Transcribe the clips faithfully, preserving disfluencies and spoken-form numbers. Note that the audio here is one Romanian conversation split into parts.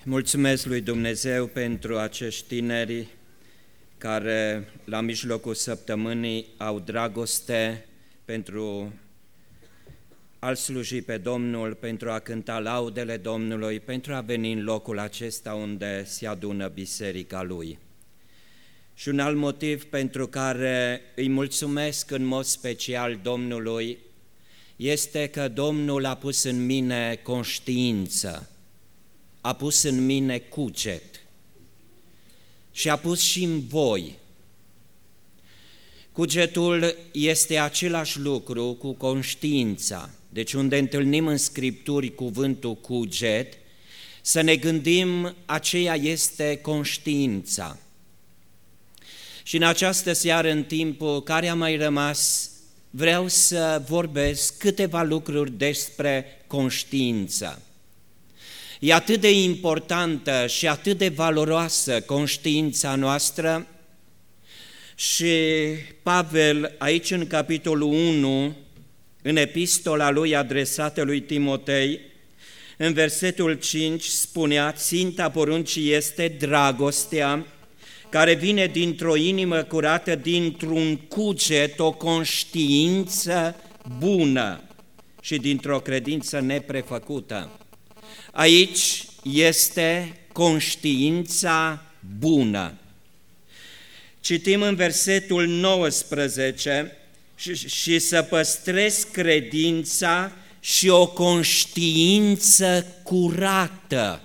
Mulțumesc lui Dumnezeu pentru acești tineri care la mijlocul săptămânii au dragoste pentru a-L sluji pe Domnul, pentru a cânta laudele Domnului, pentru a veni în locul acesta unde se adună biserica Lui. Și un alt motiv pentru care îi mulțumesc în mod special Domnului este că Domnul a pus în mine conștiință, a pus în mine cuget și a pus și în voi. Cugetul este același lucru cu conștiința. Deci unde întâlnim în Scripturi cuvântul cuget, să ne gândim, aceea este conștiința. Și în această seară, în timpul care a mai rămas, vreau să vorbesc câteva lucruri despre conștiință. E atât de importantă și atât de valoroasă conștiința noastră și Pavel, aici în capitolul unu, în epistola lui adresată lui Timotei, în versetul cinci spunea: ținta poruncii este dragostea, care vine dintr-o inimă curată, dintr-un cuget, o conștiință bună și dintr-o credință neprefăcută. Aici este conștiința bună. Citim în versetul nouăsprezece: și, și să păstrezi credința și o conștiință curată,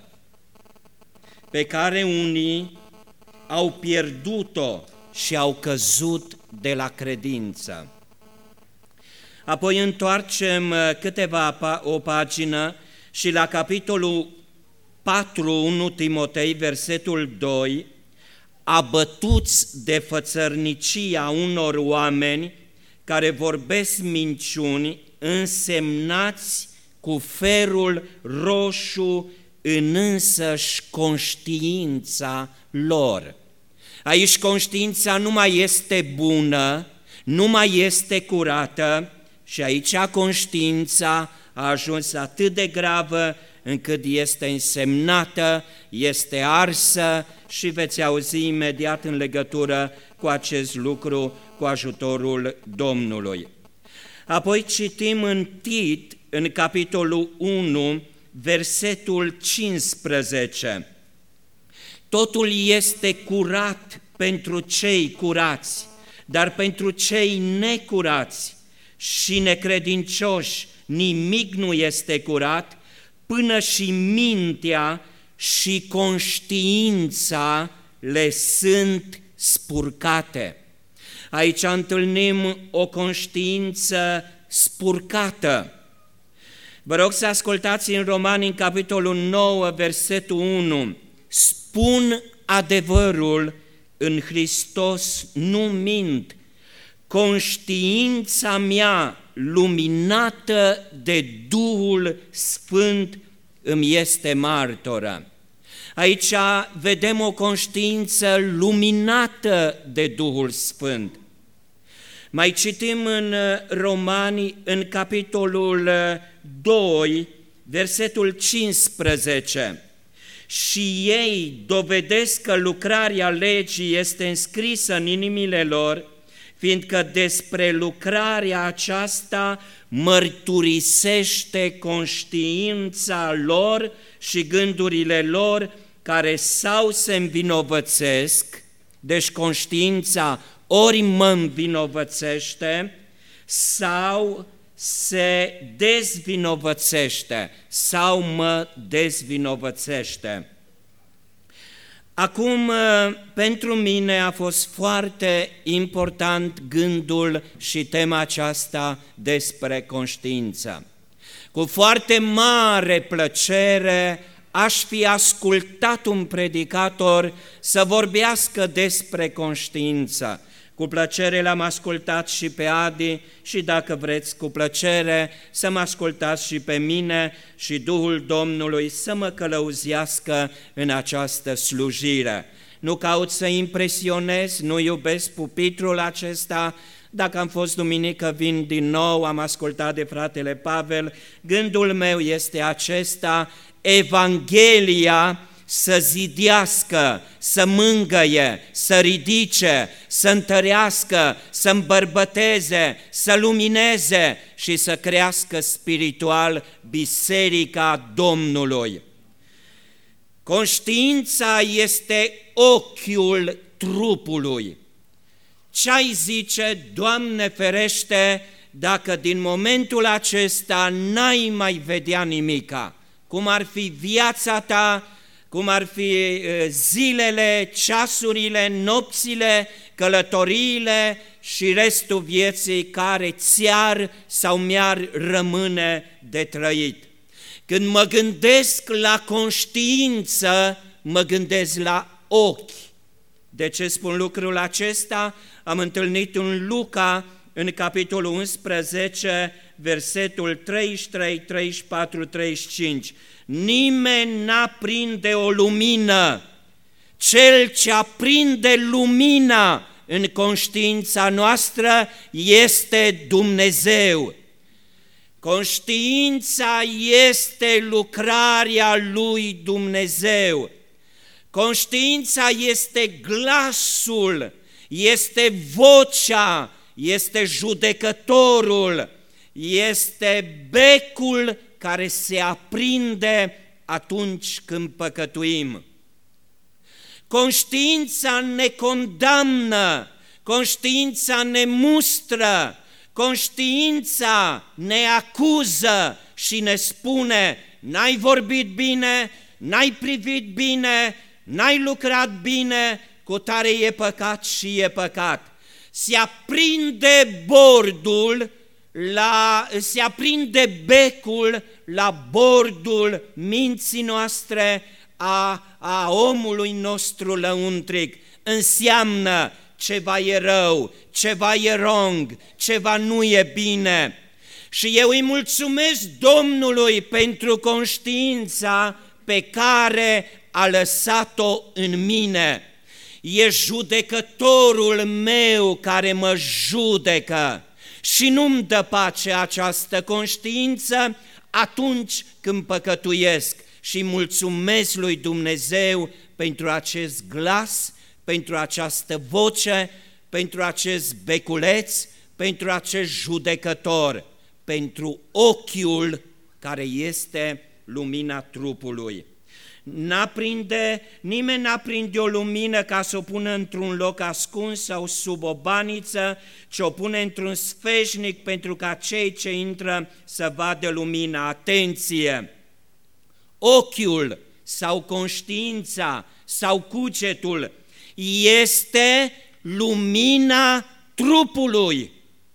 pe care unii au pierdut-o și au căzut de la credință. Apoi întoarcem câteva o pagină și la capitolul patru, unu Timotei, versetul doi: abătuți de fățărnicia unor oameni care vorbesc minciuni, însemnați cu ferul roșu în însăși conștiința lor. Aici conștiința nu mai este bună, nu mai este curată și aici conștiința a ajuns atât de gravă încât este însemnată, este arsă și veți auzi imediat în legătură cu acest lucru cu ajutorul Domnului. Apoi citim în Tit, în capitolul unu, versetul cincisprezece. Totul este curat pentru cei curați, dar pentru cei necurați și necredincioși nimic nu este curat, până și mintea și conștiința le sunt spurcate. Aici întâlnim o conștiință spurcată. Vă rog să ascultați în Romani, în capitolul nouă, versetul unu. Spun adevărul, în Hristos nu mint, conștiința mea luminată de Duhul Sfânt îmi este martoră. Aici vedem o conștiință luminată de Duhul Sfânt. Mai citim în Romani, în capitolul doi, versetul cincisprezece. Și ei dovedesc că lucrarea legii este înscrisă în inimile lor, fiindcă despre lucrarea aceasta mărturisește conștiința lor și gândurile lor, care sau se învinovățesc, deci conștiința ori mă învinovățește, sau se dezvinovățește, sau mă dezvinovățește. Acum, pentru mine a fost foarte important gândul și tema aceasta despre conștiință. Cu foarte mare plăcere aș fi ascultat un predicator să vorbească despre conștiință. Cu plăcere l-am ascultat și pe Adi și dacă vreți cu plăcere să mă ascultați și pe mine și Duhul Domnului să mă călăuzească în această slujire. Nu caut să impresionez, nu iubesc pupitrul acesta. Dacă am fost duminică, vin din nou, am ascultat de fratele Pavel. Gândul meu este acesta: Evanghelia să zidească, să mângăie, să ridice, să întărească, să îmbărbăteze, să lumineze și să crească spiritual biserica Domnului. Conștiința este ochiul trupului. Ce-ai zice, Doamne ferește, dacă din momentul acesta n-ai mai vedea nimica, cum ar fi viața ta, cum ar fi zilele, ceasurile, nopțile, călătoriile și restul vieții care ți-ar sau mi-ar rămâne de trăit. Când mă gândesc la conștiință, mă gândesc la ochi. De ce spun lucrul acesta? Am întâlnit în Luca, în capitolul unsprezece, versetul treizeci și trei, treizeci și patru, treizeci și cinci. Nimeni n-aprinde o lumină, cel ce aprinde lumina în conștiința noastră este Dumnezeu. Conștiința este lucrarea lui Dumnezeu. Conștiința este glasul, este vocea, este judecătorul, este becul care se aprinde atunci când păcătuim. Conștiința ne condamnă, conștiința ne mustră, conștiința ne acuză și ne spune: n-ai vorbit bine, n-ai privit bine, n-ai lucrat bine, cu tare e păcat și e păcat. Se aprinde bordul, la, se aprinde becul la bordul minții noastre, a, a omului nostru lăuntric. Înseamnă ceva e rău, ceva e wrong, ceva nu e bine. Și eu îi mulțumesc Domnului pentru conștiința pe care a lăsat-o în mine. E judecătorul meu care mă judecă și nu-mi dă pace această conștiință atunci când păcătuiesc. Și mulțumesc lui Dumnezeu pentru acest glas, pentru această voce, pentru acest beculeț, pentru acest judecător, pentru ochiul care este lumina trupului. N-aprinde, nimeni n-aprinde o lumină ca să o pună într-un loc ascuns sau sub o baniță, ci o pune într-un sfeșnic pentru ca cei ce intră să vadă lumina. Atenție! Ochiul sau conștiința sau cugetul este lumina trupului.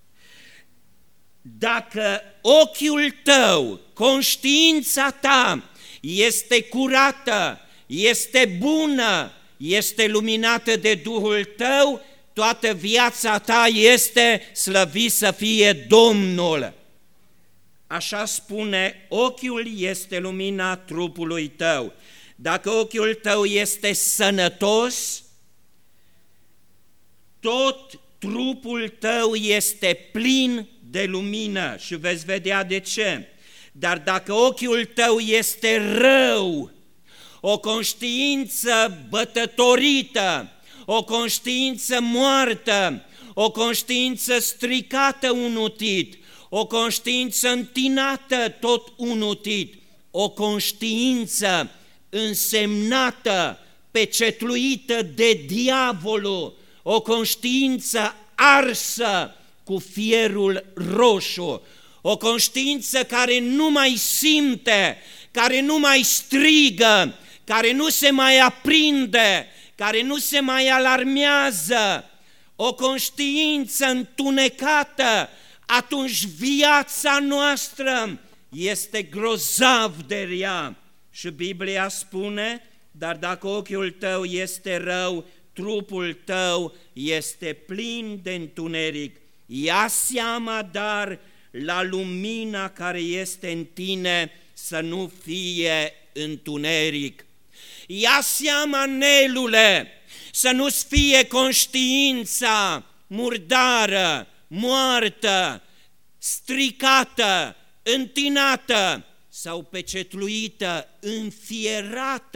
Dacă ochiul tău, conștiința ta este curată, este bună, este luminată de Duhul tău, toată viața ta este slăvit să fie Domnul. Așa spune, ochiul este lumina trupului tău. Dacă ochiul tău este sănătos, tot trupul tău este plin de lumină și veți vedea de ce. Dar dacă ochiul tău este rău, o conștiință bătătorită, o conștiință moartă, o conștiință stricată unutit, o conștiință întinată tot unutit, o conștiință însemnată, pecetluită de diavolul, o conștiință arsă cu fierul roșu, o conștiință care nu mai simte, care nu mai strigă, care nu se mai aprinde, care nu se mai alarmează, o conștiință întunecată, atunci viața noastră este grozav de rea. Și Biblia spune, dar dacă ochiul tău este rău, trupul tău este plin de întuneric. Ia seama, dar, la lumina care este în tine să nu fie întuneric. Ia seama, Nelule, să nu-ți fie conștiința murdară, moartă, stricată, întinată sau pecetluită, înfierată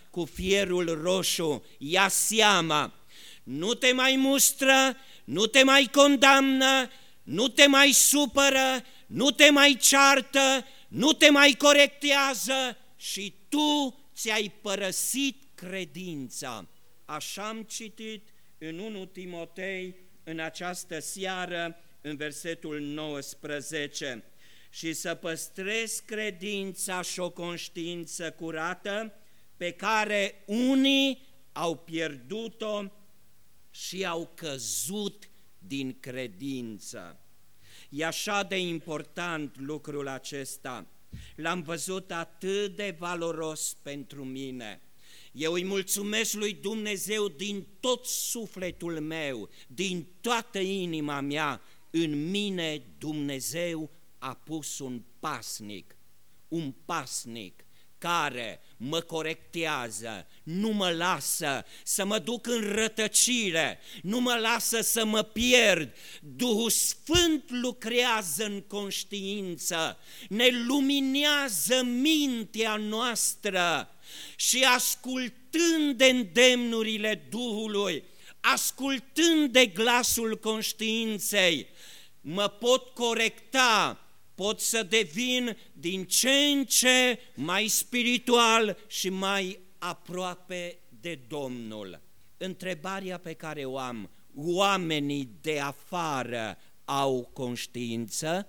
cu fierul roșu, ia seama, nu te mai mustră, nu te mai condamnă, nu te mai supără, nu te mai ceartă, nu te mai corectează și tu ți-ai părăsit credința. Așa am citit în întâi Timotei în această seară, în versetul nouăsprezece. Și să păstrezi credința și o conștiință curată, pe care unii au pierdut-o și au căzut din credință. E așa de important lucrul acesta. L-am văzut atât de valoros pentru mine. Eu îi mulțumesc lui Dumnezeu din tot sufletul meu, din toată inima mea. În mine Dumnezeu a pus un pasnic, un pasnic care mă corectează, nu mă lasă să mă duc în rătăcire, nu mă lasă să mă pierd. Duhul Sfânt lucrează în conștiință, ne luminează mintea noastră și ascultând de îndemnurile Duhului, ascultând de glasul conștiinței, mă pot corecta, pot să devin din ce în ce mai spiritual și mai aproape de Domnul. Întrebarea pe care o am, oamenii de afară au conștiință?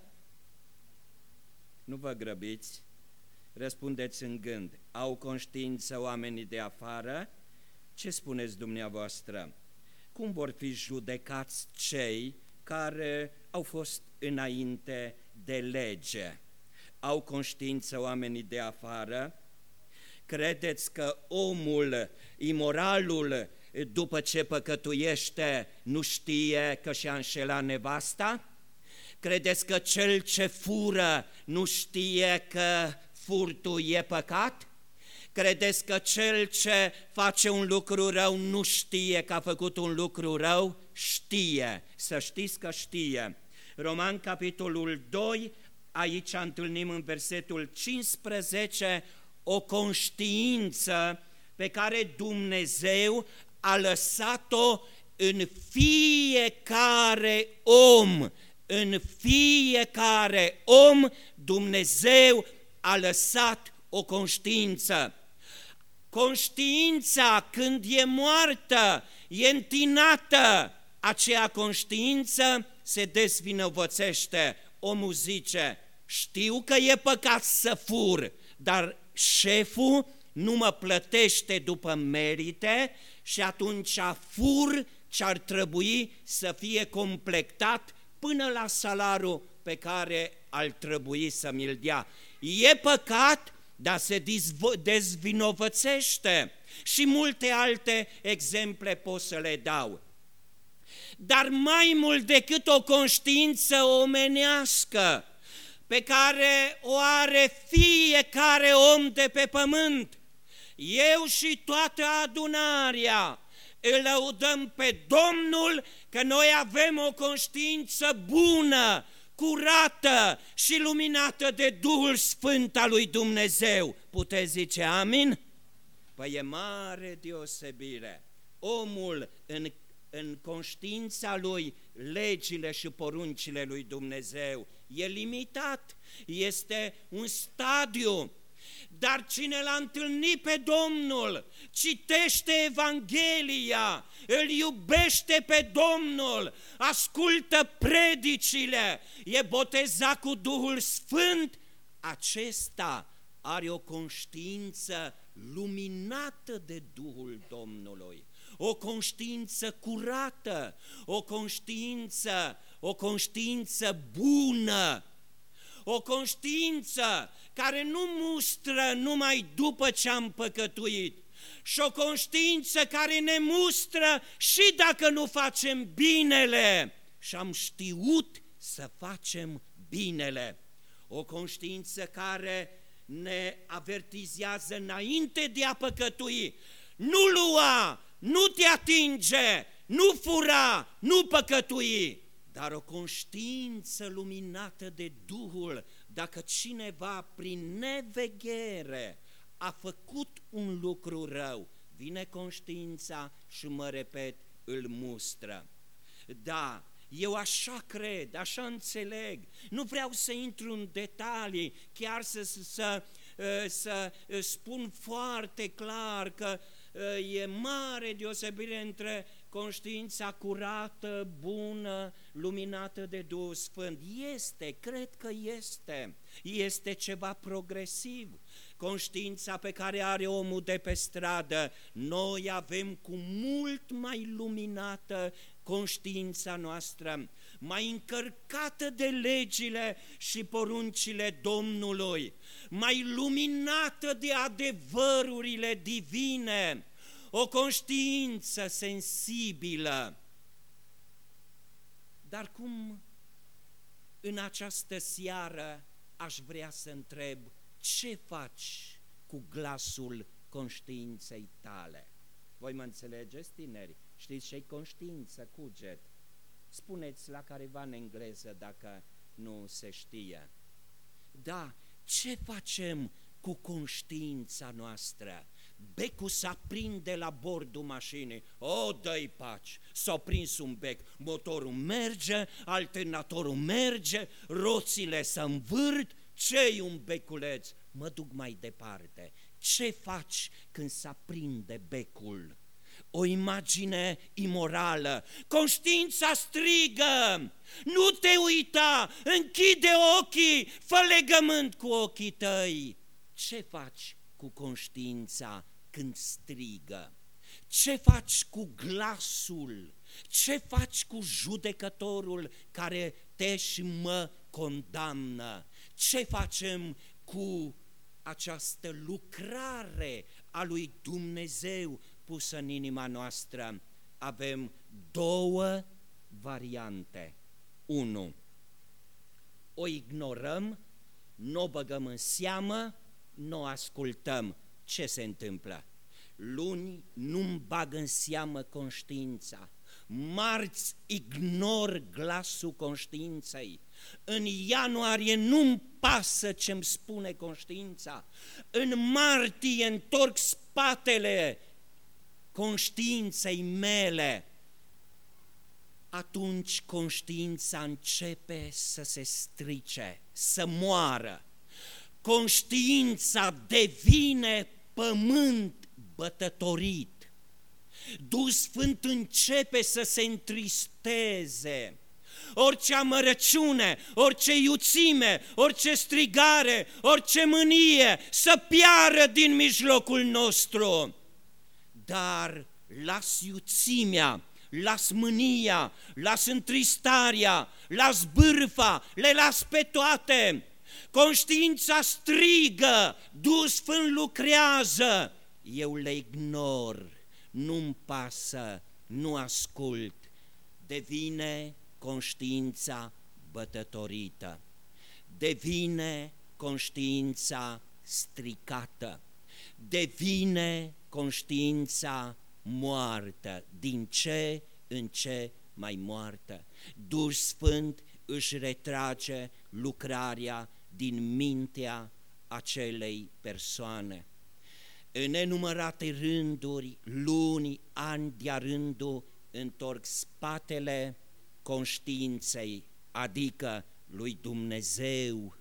Nu vă grăbiți, răspundeți în gând. Au conștiință oamenii de afară? Ce spuneți dumneavoastră? Cum vor fi judecați cei care au fost înainte de lege? Au conștiință oamenii de afară? Credeți că omul, imoralul, după ce păcătuiește, nu știe că și-a înșelat nevasta? Credeți că cel ce fură nu știe că furtul e păcat? Credeți că cel ce face un lucru rău nu știe că a făcut un lucru rău? Știe, să știți că știe. Roman, capitolul doi, aici întâlnim în versetul cincisprezece o conștiință pe care Dumnezeu a lăsat-o în fiecare om. În fiecare om Dumnezeu a lăsat o conștiință. Conștiința, când e moartă, e întinată, aceea conștiință se dezvinovățește. Omul zice, știu că e păcat să fur, dar șeful nu mă plătește după merite și atunci fur ce ar trebui să fie completat până la salarul pe care ar trebui să mi-l dea. E păcat, dar se dezvinovățește și multe alte exemple pot să le dau. Dar mai mult decât o conștiință omenească pe care o are fiecare om de pe pământ, eu și toată adunarea îl lăudăm pe Domnul că noi avem o conștiință bună, curată și luminată de Duhul Sfânt al lui Dumnezeu. Puteți zice amin? Păi e mare deosebire. Omul în, în conștiința lui, legile și poruncile lui Dumnezeu e limitat, este un stadiu. Dar cine l-a întâlnit pe Domnul, citește Evanghelia, îl iubește pe Domnul, ascultă predicile, e botezat cu Duhul Sfânt, acesta are o conștiință luminată de Duhul Domnului, o conștiință curată, o conștiință, o conștiință bună, o conștiință care nu mustră numai după ce am păcătuit și o conștiință care ne mustră și dacă nu facem binele și am știut să facem binele. O conștiință care ne avertizează înainte de a păcătui. Nu lua, nu te atinge, nu fura, nu păcătui. Dar o conștiință luminată de Duhul, dacă cineva prin neveghere a făcut un lucru rău, vine conștiința și, mă repet, îl mustră. Da, eu așa cred, așa înțeleg, nu vreau să intru în detalii, chiar să, să, să, să spun foarte clar că e mare deosebire între conștiința curată, bună, luminată de Duhul Sfânt. Este, cred că este, este ceva progresiv. Conștiința pe care are omul de pe stradă, noi avem cu mult mai luminată conștiința noastră, mai încărcată de legile și poruncile Domnului, mai luminată de adevărurile divine, o conștiință sensibilă. Dar cum în această seară aș vrea să întreb, ce faci cu glasul conștiinței tale? Voi mă înțelegeți, tineri? Știți ce-i conștiință, cuget? Spuneți la careva în engleză dacă nu se știe. Da, ce facem cu conștiința noastră? Becul s-a prinde la bordul mașinii, o, dă-i paci, s-a prins un bec, motorul merge, alternatorul merge, roțile se învârt, ce-i un beculeț? Mă duc mai departe. Ce faci când s-a prinde becul? O imagine imorală. Conștiința strigă, nu te uita, închide ochii, fă legământ cu ochii tăi. Ce faci cu conștiința când strigă? Ce faci cu glasul? Ce faci cu judecătorul care te și mă condamnă? Ce facem cu această lucrare a lui Dumnezeu pusă în inima noastră? Avem două variante. Unu, o ignorăm, nu o băgăm în seamă, nu o ascultăm. Ce se întâmplă? Luni nu-mi bag în seamă conștiința, marți ignor glasul conștiinței, în ianuarie nu-mi pasă ce-mi spune conștiința, în martie întorc spatele conștiinței mele. Atunci conștiința începe să se strice, să moară. Conștiința devine pământ bătătorit. Duhul Sfânt începe să se întristeze. Orice amărăciune, orice iuțime, orice strigare, orice mânie să piară din mijlocul nostru. Dar las iuțimea, las mânia, las întristarea, las bârfa, le las pe toate. Conștiința strigă, Duhul Sfânt lucrează, eu le ignor, nu-mi pasă, nu ascult. Devine conștiința bătătorită, devine conștiința stricată, devine conștiința moartă, din ce în ce mai moartă. Duhul Sfânt își retrage lucrarea din mintea acelei persoane. În nenumărate rânduri, luni, ani de-a rândul, întorc spatele conștiinței, adică lui Dumnezeu.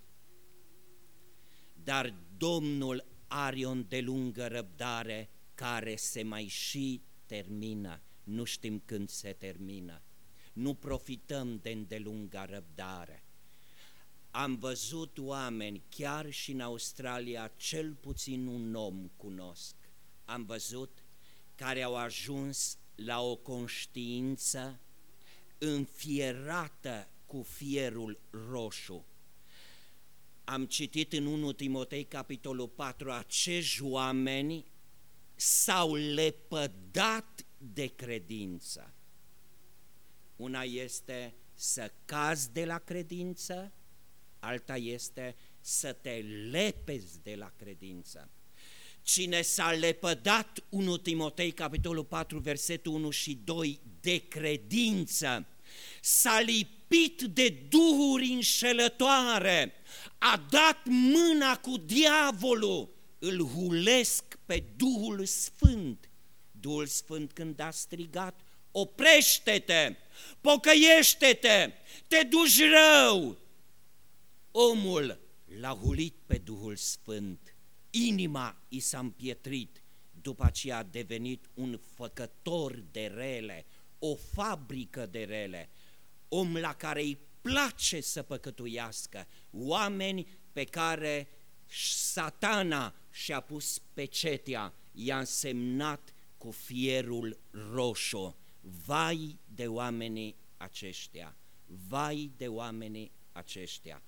Dar Domnul are o îndelungă răbdare care se mai și termină. Nu știm când se termină. Nu profităm de îndelunga răbdare. Am văzut oameni, chiar și în Australia, cel puțin un om cunosc, am văzut care au ajuns la o conștiință înfierată cu fierul roșu. Am citit în întâi Timotei, capitolul patru, acești oameni s-au lepădat de credință. Una este să cazi de la credință, alta este să te lepezi de la credință. Cine s-a lepădat, întâi Timotei, capitolul patru, versetul unu și doi, de credință, s-a lipit de duhuri înșelătoare, a dat mâna cu diavolul, îl hulesc pe Duhul Sfânt. Duhul Sfânt când a strigat, oprește-te, pocăiește-te, te duci rău. Omul l-a hulit pe Duhul Sfânt, inima i s-a împietrit, după aceea a devenit un făcător de rele, o fabrică de rele, om la care îi place să păcătuiască, oameni pe care Satana și-a pus pecetea, i-a însemnat cu fierul roșu. Vai de oamenii aceștia, vai de oamenii aceștia.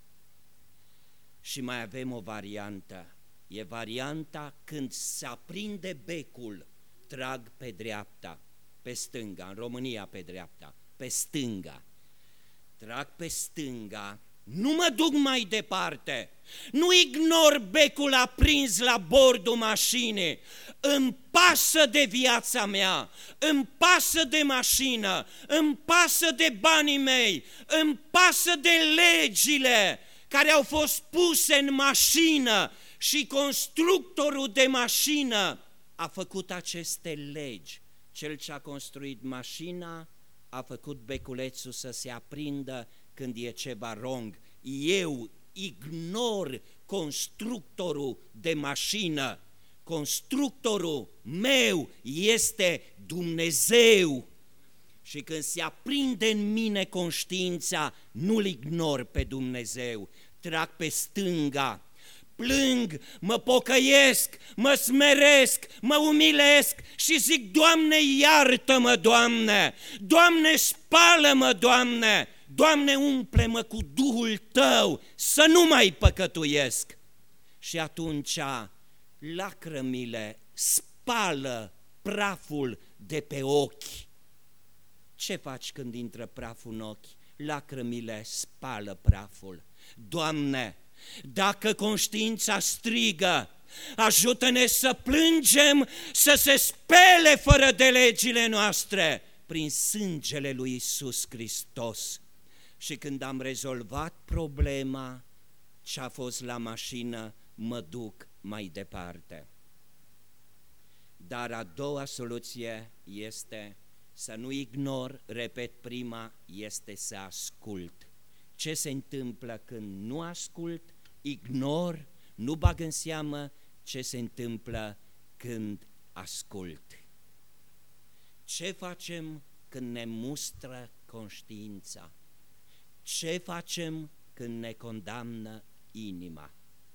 Și mai avem o variantă, e varianta când se aprinde becul, trag pe dreapta, pe stânga, în România pe dreapta, pe stânga, trag pe stânga, nu mă duc mai departe, nu ignor becul aprins la bordul mașinii, îmi pasă de viața mea, îmi pasă de mașină, îmi pasă de banii mei, îmi pasă de legile care au fost puse în mașină și constructorul de mașină a făcut aceste legi. Cel ce a construit mașina a făcut beculețul să se aprindă când e ceva wrong. Eu ignor constructorul de mașină. Constructorul meu este Dumnezeu. Și când se aprinde în mine conștiința, nu-L ignor pe Dumnezeu, trag pe stânga, plâng, mă pocăiesc, mă smeresc, mă umilesc și zic, Doamne, iartă-mă, Doamne, Doamne, spală-mă, Doamne, Doamne, umple-mă cu Duhul Tău să nu mai păcătuiesc. Și atunci lacrămile spală praful de pe ochi. Ce faci când intră praful în ochi? Lacrămile spală praful. Doamne, dacă conștiința strigă, ajută-ne să plângem, să se spele fără de legile noastre prin sângele lui Iisus Hristos. Și când am rezolvat problema ce-a fost la mașină, mă duc mai departe. Dar a doua soluție este să nu ignor, repet, prima este să ascult. Ce se întâmplă când nu ascult, ignor, nu bag în seamă ce se întâmplă când ascult. Ce facem când ne mustră conștiința? Ce facem când ne condamnă inima?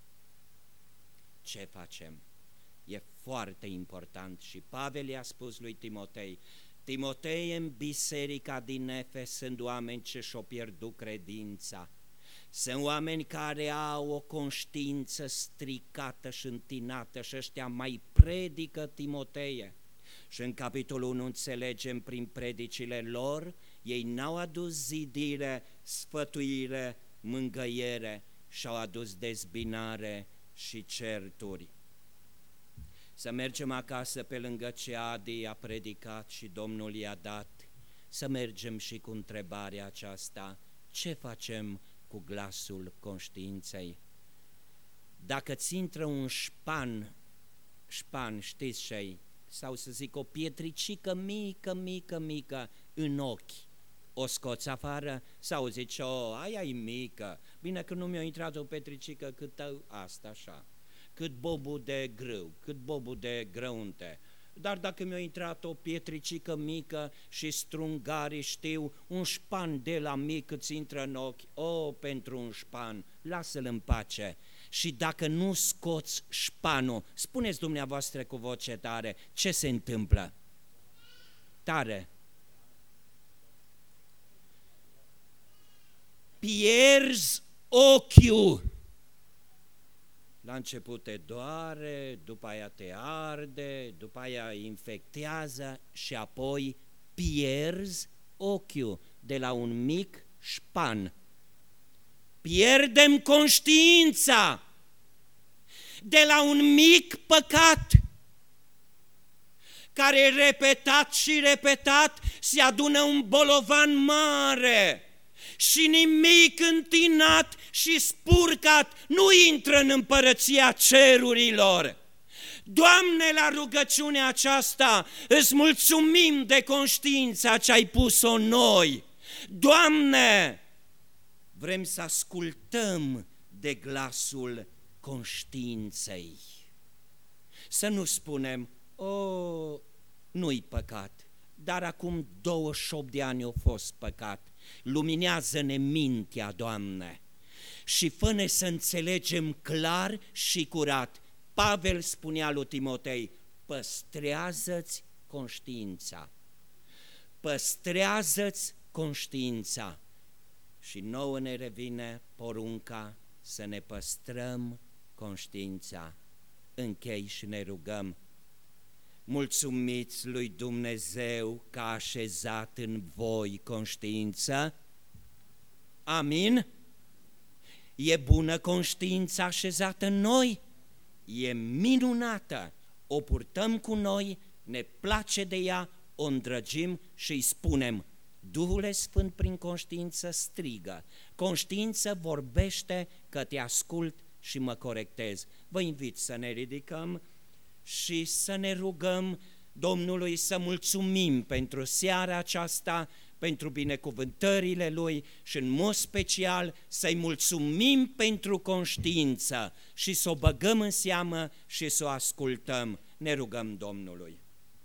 Ce facem? E foarte important și Pavel i-a spus lui Timotei, Timotei, în biserica din Efes sunt oameni ce și-o pierdut credința, sunt oameni care au o conștiință stricată și întinată și ăștia mai predică, Timoteie. Și în capitolul unu înțelegem prin predicile lor, ei n-au adus zidire, sfătuire, mângâiere, și-au adus dezbinare și certuri. Să mergem acasă pe lângă ce Adi a predicat și Domnul i-a dat, să mergem și cu întrebarea aceasta, ce facem cu glasul conștiinței? Dacă ți intră un șpan, șpan știți ce-i, sau să zic o pietricică mică, mică, mică în ochi, o scoți afară sau zici, o, aia e mică, bine că nu mi-a intrat o pietricică cât asta așa, cât bobul de grâu, cât bobul de grăunte. Dar dacă mi-a intrat o pietricică mică și strungarii știu, un șpan de la mic îți intră în ochi, o, pentru un șpan, lasă-l în pace. Și dacă nu scoți șpanul, spuneți dumneavoastră cu voce tare, ce se întâmplă? Tare. Pierzi ochiul. La început te doare, după aia te arde, după aia infectează și apoi pierzi ochiul de la un mic șpan. Pierdem conștiința de la un mic păcat care repetat și repetat se adună un bolovan mare și nimic întinat și spurcat nu intră în împărăția cerurilor. Doamne, la rugăciunea aceasta îți mulțumim de conștiința ce ai pus-o în noi. Doamne, vrem să ascultăm de glasul conștiinței. Să nu spunem, o, nu-i păcat, dar acum douăzeci și opt de ani a fost păcat. Luminează-ne mintea, Doamne, și fă-ne să înțelegem clar și curat. Pavel spunea lui Timotei, păstrează-ți conștiința, păstrează-ți conștiința. Și nouă ne revine porunca să ne păstrăm conștiința. Închei și ne rugăm. Mulțumiți lui Dumnezeu că a așezat în voi conștiință. Amin? E bună conștiința așezată în noi? E minunată, o purtăm cu noi, ne place de ea, o îndrăgim și îi spunem, Duhul Sfânt prin conștiință strigă, conștiință vorbește că te ascult și mă corectez. Vă invit să ne ridicăm și să ne rugăm Domnului să mulțumim pentru seara aceasta, pentru binecuvântările Lui și în mod special să-i mulțumim pentru conștiință și să o băgăm în seamă și să o ascultăm. Ne rugăm Domnului.